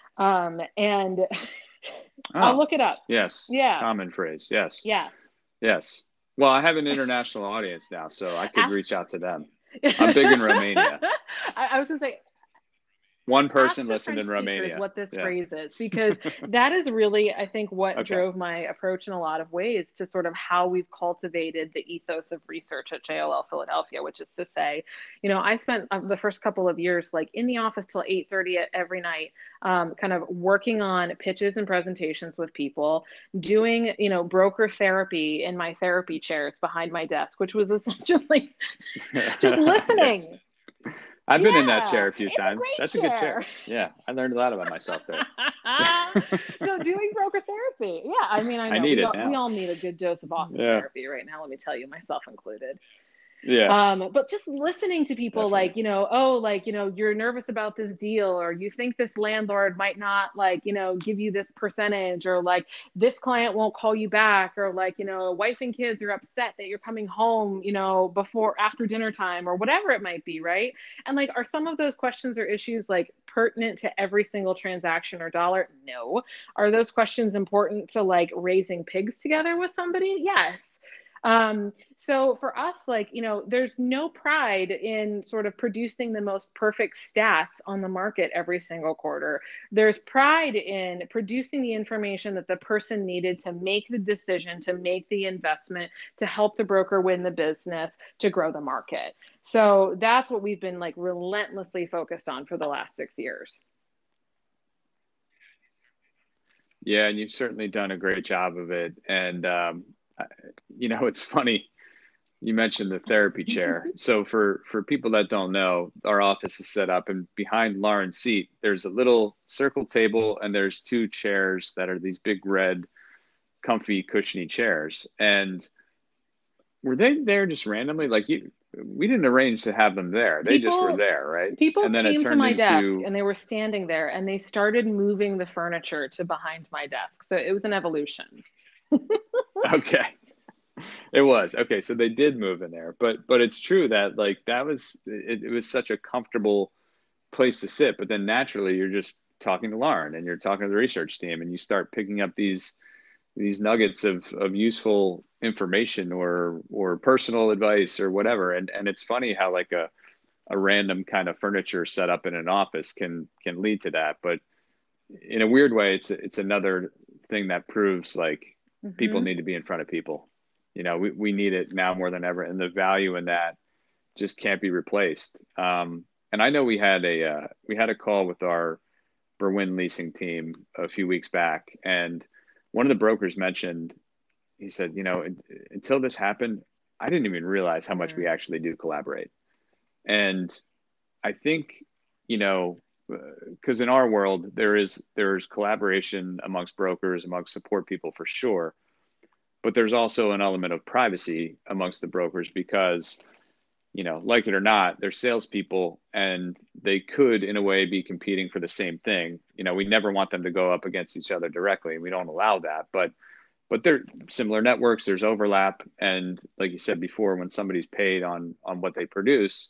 And I'll Oh, look it up. yes. Yeah, Common phrase. Yes. yeah. Yes. Well, I have an international audience now, so I could Ask. reach out to them. I'm big in I, Romania. I was gonna say, One ask person the listened French in speakers Romania. what this Yeah. phrase is, because that is really, I think, what Okay. drove my approach in a lot of ways to sort of how we've cultivated the ethos of research at JLL Philadelphia, which is to say, I spent the first couple of years like in the office till 8:30 every night, kind of working on pitches and presentations with people, doing, broker therapy in my therapy chairs behind my desk, which was essentially just Yeah. listening. I've been in that Yeah, chair a few it's a times. That's a great good chair. chair. Yeah. I learned a lot about myself there. So doing broker therapy. Yeah, I mean, I I know need we it all, we now. all need a good dose of office Yeah. therapy right now, let me tell you, myself included. Yeah. But just listening to people Definitely. like, oh, like, you're nervous about this deal, or you think this landlord might not like, give you this percentage, or like this client won't call you back, or like, wife and kids are upset that you're coming home, before after dinner time, or whatever it might be, right? And like, are some of those questions or issues like pertinent to every single transaction or dollar? No. Are those questions important to like raising pigs together with somebody? Yes. So for us, like, there's no pride in sort of producing the most perfect stats on the market every single quarter. There's pride in producing the information that the person needed to make the decision, to make the investment, to help the broker win the business, to grow the market. So that's what we've been like relentlessly focused on for the last 6 years. Yeah, and you've certainly done a great job of it. And it's funny you mentioned the therapy chair. So for people that don't know, our office is set up, and behind Lauren's seat, there's a little circle table, and there's two chairs that are these big red, comfy, cushiony chairs. And were they there just randomly? Like we didn't arrange to have them there. They just were People there, right? people And then it came to turned my desk into and they were standing there and they started moving the furniture to behind my desk. So it was an evolution. okay. It was. Okay, so they did move in there. But it's true that like it was such a comfortable place to sit, but then naturally you're just talking to Lauren and you're talking to the research team and you start picking up these nuggets of useful information or personal advice or whatever. And it's funny how like a random kind of furniture set up in an office can lead to that. But in a weird way, it's another thing that proves like people Hmm. need to be in front of people. We need it now more than ever, and the value in that just can't be replaced. And I know we had a call with our Berwyn leasing team a few weeks back, and one of the brokers mentioned, he said, until this happened, I didn't even realize how much we Mm. actually do collaborate. And I think, you know, because in our world there's collaboration amongst brokers, amongst support people for sure, but there's also an element of privacy amongst the brokers because like it or not, they're salespeople and they could, in a way, be competing for the same thing. We never want them to go up against each other directly. We don't allow that, but they're similar networks. There's overlap, and like you said before, when somebody's paid on what they produce,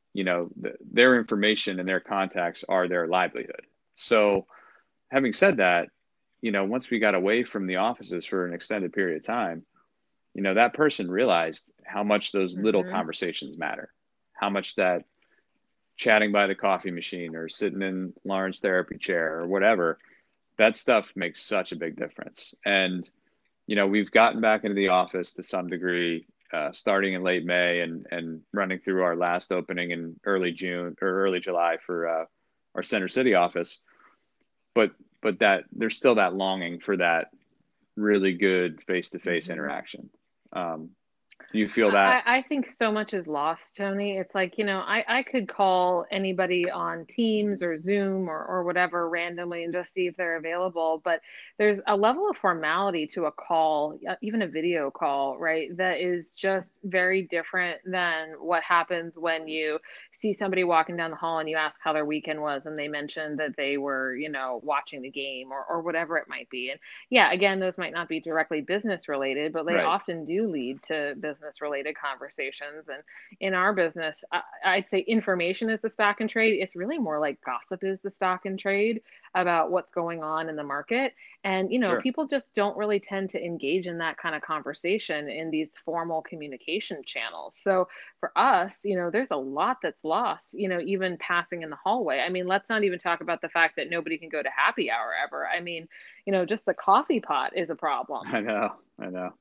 their information and their contacts are their livelihood. So, having said that, once we got away from the offices for an extended period of time, that person realized how much those little Hmm. conversations matter, how much that chatting by the coffee machine or sitting in Lauren's therapy chair or whatever, that stuff makes such a big difference. And, we've gotten back into the office to some degree, starting in late May and running through our last opening in early June or early July for our Center City office. But, but that there's still that longing for that really good face to face Hmm. interaction. Um, Do you feel that? I think so much is lost, Tony. It's like, I could call anybody on Teams or Zoom or whatever randomly and just see if they're available. But there's a level of formality to a call, even a video call, right? That is just very different than what happens when you see somebody walking down the hall and you ask how their weekend was and they mentioned that they were, watching the game or whatever it might be. And yeah, again, those might not be directly business related, but they Right. often do lead to business related conversations. And in our business, I'd say information is the stock and trade. It's really more like gossip is the stock and trade about what's going on in the market. And, Sure. people just don't really tend to engage in that kind of conversation in these formal communication channels. So for us, there's a lot that's lost, even passing in the hallway. I mean, let's not even talk about the fact that nobody can go to happy hour ever. I mean, just the coffee pot is a problem. I know. I know.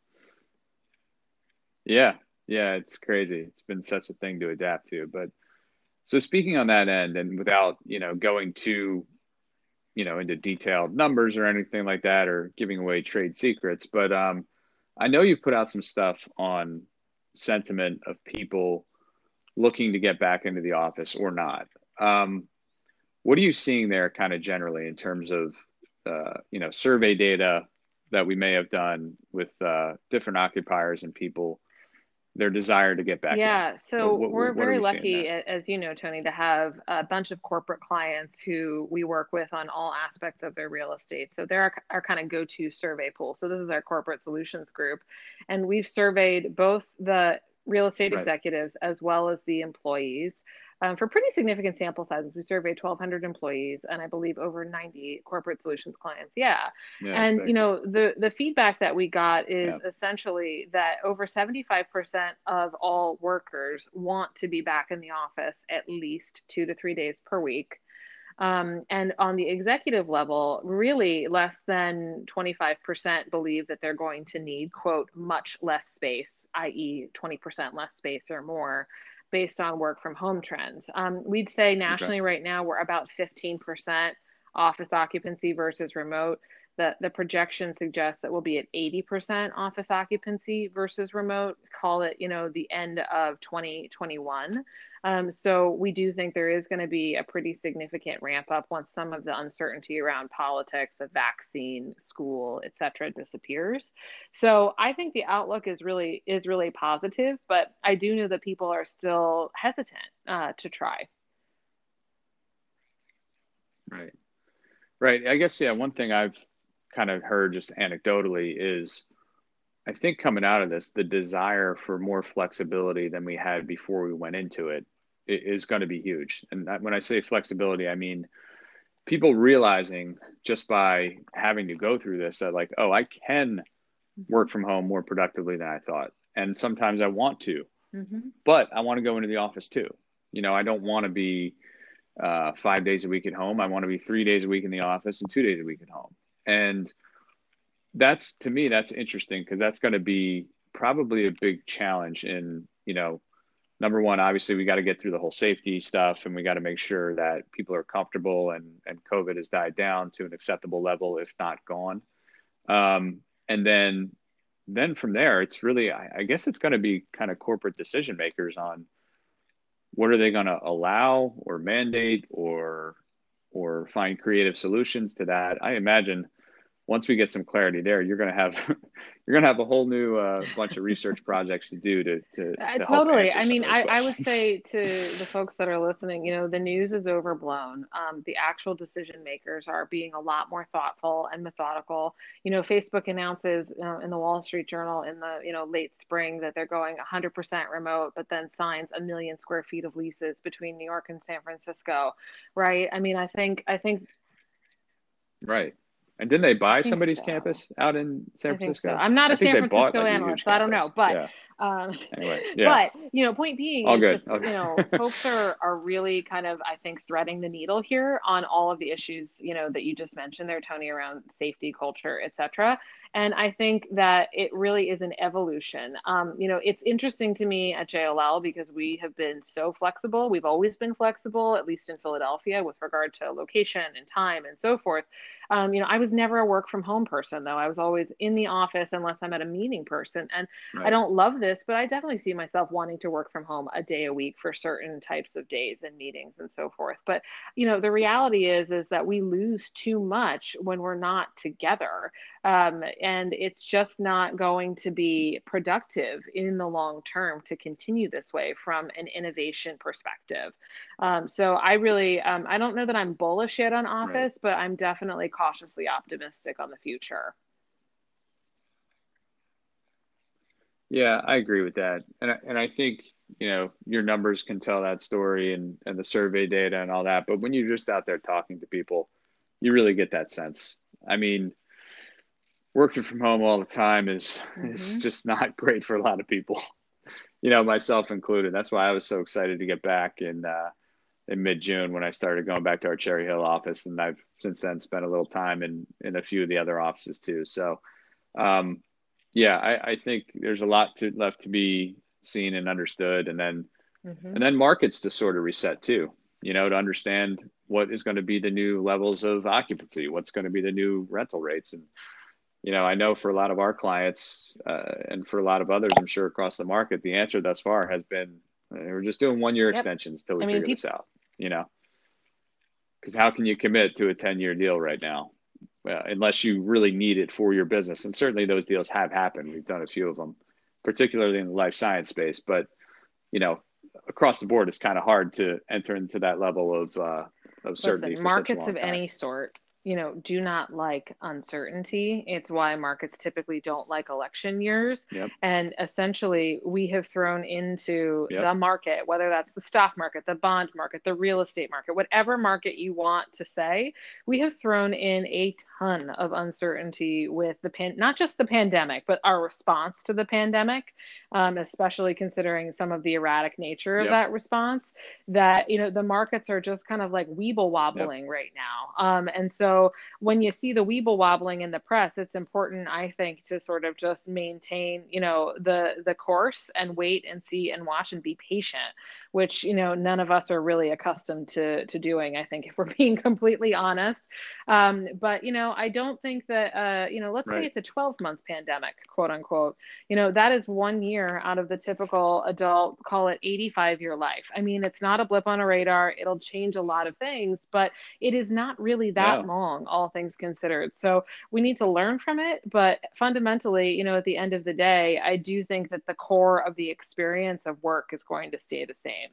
Yeah. Yeah. It's crazy. It's been such a thing to adapt to. But so speaking on that end, and without, going too, into detailed numbers or anything like that, or giving away trade secrets, but I know you've put out some stuff on sentiment of people looking to get back into the office or not. Um, what are you seeing there kind of generally in terms of, survey data that we may have done with different occupiers and people, their desire to get back in? Yeah, so we're What are very we seeing lucky, there? as you know, Tony, to have a bunch of corporate clients who we work with on all aspects of their real estate. So they're our kind of go-to survey pool. So this is our corporate solutions group. And we've surveyed both the real estate Right. executives as well as the employees for pretty significant sample sizes. We surveyed 1,200 employees and I believe over 90 corporate solutions clients. Yeah. Yeah, it's And big. the feedback that we got is Yeah. essentially that over 75% of all workers want to be back in the office at least 2 to 3 days per week. And on the executive level, really less than 25% believe that they're going to need, quote, much less space, i.e., 20% less space or more, based on work from home trends. We'd say Okay. nationally right now, we're about 15% office occupancy versus remote. The projection suggests that we'll be at 80% office occupancy versus remote, call it, the end of 2021. So we do think there is going to be a pretty significant ramp up once some of the uncertainty around politics, the vaccine, school, et cetera, disappears. So I think the outlook is really positive, but I do know that people are still hesitant to try. Right. Right. I guess, yeah, one thing I've kind of heard just anecdotally is I think coming out of this, the desire for more flexibility than we had before we went into it is going to be huge. And when I say flexibility, I mean people realizing just by having to go through this that, like, oh, I can Mm-hmm. work from home more productively than I thought. And sometimes I want to, Mm-hmm. but I want to go into the office too. I don't want to be 5 days a week at home. I want to be 3 days a week in the office and 2 days a week at home. And that's, to me, that's interesting because that's going to be probably a big challenge in, number one, obviously we got to get through the whole safety stuff and we got to make sure that people are comfortable and COVID has died down to an acceptable level, if not gone. And then from there, it's really, I guess it's going to be kind of corporate decision makers on what are they going to allow or mandate or find creative solutions to that. I imagine once we get some clarity there, you're going to have you're going to have a whole new bunch of research projects to do to help Totally. answer I some mean, of those I would questions. say to the folks that are listening, the news is overblown. The actual decision makers are being a lot more thoughtful and methodical. Facebook announces in the Wall Street Journal in the late spring that they're going 100% remote, but then signs 1 million square feet of leases between New York and San Francisco, right? I mean, Right. And didn't they I buy think somebody's so. campus out in San I think so. Francisco? I'm not I a think San they bought Francisco like a analyst, huge so I don't know, campus. but Yeah. um, Anyway, yeah. but point being All is good. just Okay. folks are really kind of I think threading the needle here on all of the issues that you just mentioned there, Tony, around safety, culture, etc. And I think that it really is an evolution. It's interesting to me at JLL because we have been so flexible. We've always been flexible, at least in Philadelphia, with regard to location and time and so forth. I was never a work from home person, though. I was always in the office unless I'm at a meeting person. And I Right. don't love this, but I definitely see myself wanting to work from home a day a week for certain types of days and meetings and so forth. But the reality is that we lose too much when we're not together, and it's just not going to be productive in the long term to continue this way from an innovation perspective. So I don't know that I'm bullish yet on Right. Office, but I'm definitely cautiously optimistic on the future. Yeah, I agree with that. And I think, your numbers can tell that story and the survey data and all that. But when you're just out there talking to people, you really get that sense. I mean, working from home all the time is Hmm. just not great for a lot of people, myself included. That's why I was so excited to get back in mid-June when I started going back to our Cherry Hill office, and I've since then spent a little time in a few of the other offices too. So, um, yeah, I think there's a lot left to be seen and understood, and Hmm. then markets to sort of reset too. To understand what is going to be the new levels of occupancy, what's going to be the new rental rates, and I know for a lot of our clients and for a lot of others, I'm sure across the market, the answer thus far has been we're just doing 1 year Yep. extensions till we I mean, figure people. this out. You know, because how can you commit to a 10-year deal right now unless you really need it for your business? And certainly those deals have happened. We've done a few of them, particularly in the life science space. But you know, across the board, it's kind of hard to enter into that level of certainty Listen, for such a markets long of time. any sort, do not like uncertainty. It's why markets typically don't like election years. Yep. And essentially, we have thrown into Yep. the market, whether that's the stock market, the bond market, the real estate market, whatever market you want to say, we have thrown in a ton of uncertainty with not just the pandemic, but our response to the pandemic, especially considering some of the erratic nature of Yep. that response, that the markets are just kind of like weeble Yep. wobbling right now. And so when you see the weeble wobbling in the press, it's important, I think, to sort of just maintain the course and wait and see and watch and be patient, which none of us are really accustomed to doing, I think, if we're being completely honest. But I don't think that let's say Right. it's a 12-month pandemic, quote unquote. That is 1 year out of the typical adult, call it 85-year life. I mean, it's not a blip on a radar. It'll change a lot of things, but it is not really that No. long, all things considered. So we need to learn from it. But fundamentally, at the end of the day, I do think that the core of the experience of work is going to stay the same.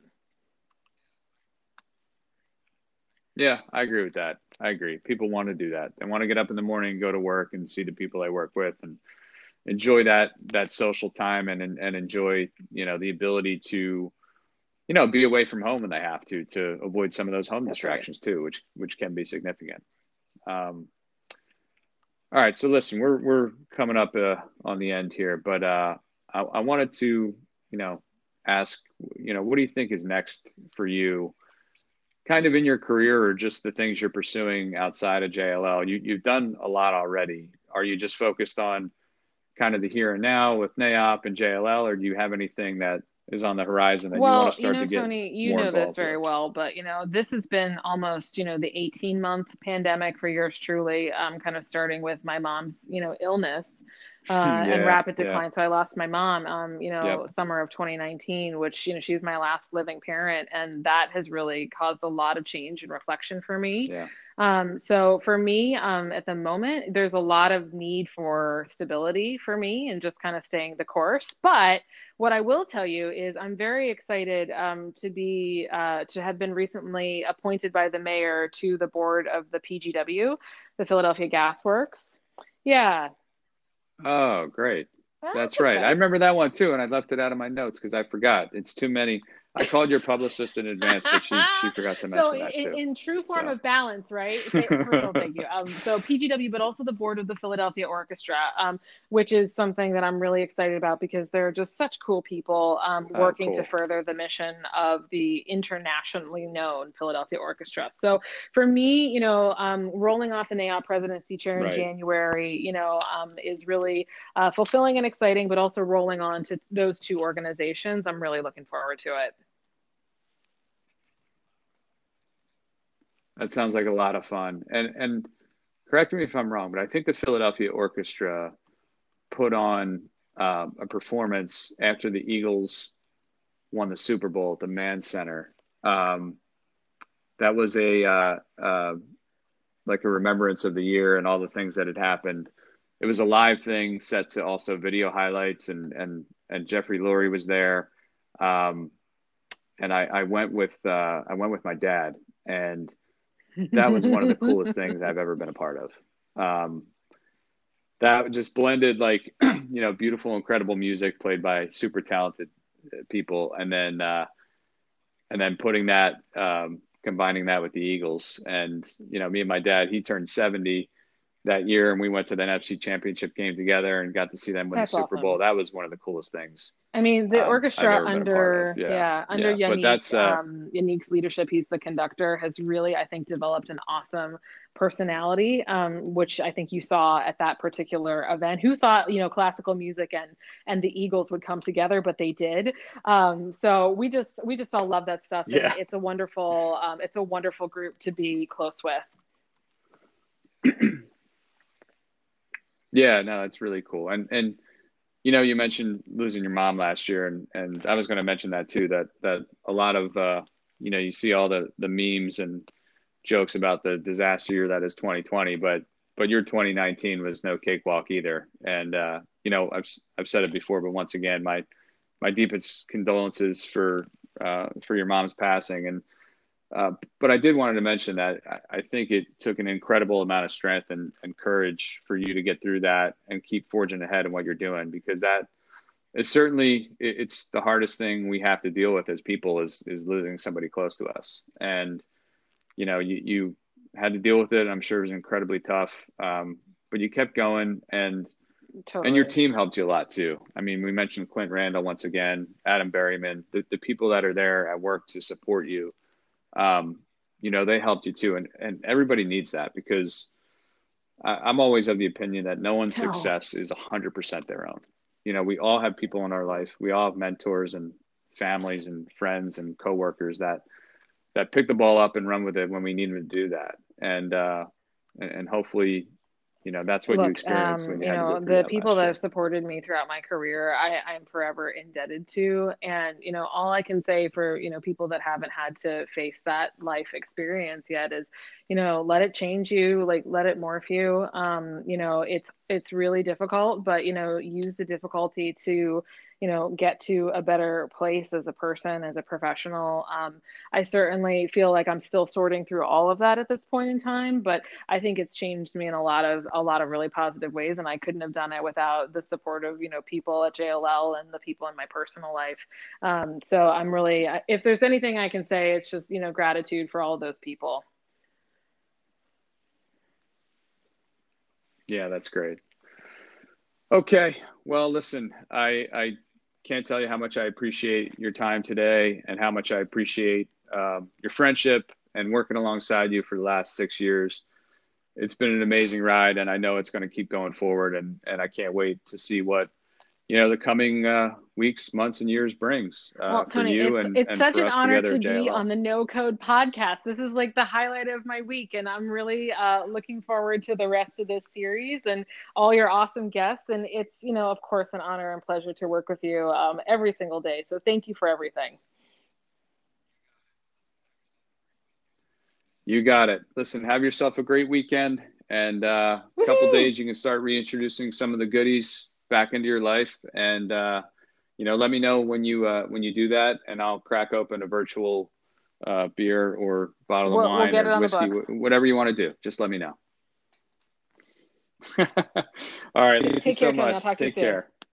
Yeah, I agree with that. I agree. People want to do that. They want to get up in the morning and go to work and see the people they work with and enjoy that social time and enjoy, the ability to, be away from home when they have to avoid some of those home That's right. distractions too, which can be significant. Um, all right, so listen, we're coming up on the end here, but I wanted to, you know, ask, what do you think is next for you kind of in your career or just the things you're pursuing outside of JLL? You've done a lot already. Are you just focused on kind of the here and now with NAIOP and JLL, or do you have anything that is on the horizon that you want Well, to start to get Tony, you more know this involved very with? well, but this has been almost, the 18-month pandemic for yours truly, kind of starting with my mom's, illness, and Yeah, rapid yeah, decline. So I lost my mom, yep, summer of 2019, which, she's my last living parent, and that has really caused a lot of change and reflection for me. yeah, So for me, at the moment, there's a lot of need for stability for me and just kind of staying the course. But what I will tell you is I'm very excited to have been recently appointed by the mayor to the board of the PGW, the Philadelphia Gas Works. Yeah, oh, great. that's That's right. I okay. remember that one too, and I left it out of my notes because I forgot. It's too many. I called your publicist in advance, but she forgot to So mention that too. in true form So of balance, right? First of all, thank you. So PGW, but also the board of the Philadelphia Orchestra, which is something that I'm really excited about because they're just such cool people working to cool. further the mission of the internationally known Philadelphia Orchestra. So for me, rolling off the NAIOP presidency chair in Right. January, is really fulfilling and exciting, but also rolling on to those two organizations. I'm really looking forward to it. That sounds like a lot of fun. And correct me if I'm wrong, but I think the Philadelphia Orchestra put on a performance after the Eagles won the Super Bowl at the Mann Center. Um, that was a like a remembrance of the year and all the things that had happened. It was a live thing set to also video highlights, and Jeffrey Lurie was there. Um, and I went with my dad, and that was one of the coolest things I've ever been a part of. Um, that just blended like beautiful, incredible music played by super talented people, and then putting that combining that with the Eagles. And me and my dad, he turned 70 that year, and we went to the NFC Championship game together and got to see them win the That's Super Bowl. awesome. That was one of the coolest things I mean, the I've orchestra ever been a part of. under, Yeah, yeah, under yeah. But Yannick, that's Yannick's leadership, he's the conductor, has really, I think, developed an awesome personality, which I think you saw at that particular event. Who thought, classical music and the Eagles would come together, but they did. So we just all love that stuff, and yeah, it's a wonderful group to be close with. yeah. No, it's really cool. And you mentioned losing your mom last year, and I was going to mention that too. That a lot of you see all the memes and jokes about the disaster year that is 2020, but your 2019 was no cakewalk either. And I've said it before, but once again, my deepest condolences for your mom's passing. And but I did wanted to mention that I think it took an incredible amount of strength and courage for you to get through that and keep forging ahead in what you're doing, because that is certainly it's the hardest thing we have to deal with as people is losing somebody close to us. And you had to deal with it. I'm sure it was incredibly tough, but you kept going, and your Totally. team helped you a lot too. I mean, we mentioned Clint Randall once again, Adam Berryman, the people that are there at work to support you. Um, they helped you too, and everybody needs that, because I'm always of the opinion that no one's No. success is 100% their own. We all have people in our life. We all have mentors and families and friends and coworkers that pick the ball up and run with it when we need them to do that. And hopefully, that's what you Look, experienced when you had to go through the that people last that have year. supported me throughout my career, I'm forever indebted to. And, all I can say for, people that haven't had to face that life experience yet is, let it change you, like let it morph you. It's really difficult, but, use the difficulty to, get to a better place as a person, as a professional. I certainly feel like I'm still sorting through all of that at this point in time, but I think it's changed me in a lot of really positive ways, and I couldn't have done it without the support of people at JLL and the people in my personal life. So I'm really, if there's anything I can say, it's just gratitude for all of those people. Yeah, that's great. Okay. Well, listen, I can't tell you how much I appreciate your time today, and how much I appreciate your friendship and working alongside you for the last 6 years. It's been an amazing ride, and I know it's going to keep going forward. And I can't wait to see what the coming weeks, months, and years brings Well, for Tony, you it's and such for an us honor together to at be on JLL. the No Code podcast. This is like the highlight of my week, and I'm really looking forward to the rest of this series and all your awesome guests. And it's, of course, an honor and pleasure to work with you every single day. So thank you for everything. You got it. Listen, have yourself a great weekend, and a couple Woohoo! days you can start reintroducing some of the goodies back into your life. And let me know when you do that, and I'll crack open a virtual beer or bottle of We'll wine get or it on the whiskey, books. whatever you want to do. Just let me know. All right. Thank you Take so care, Tony. I'll much. talk to you Take soon. care.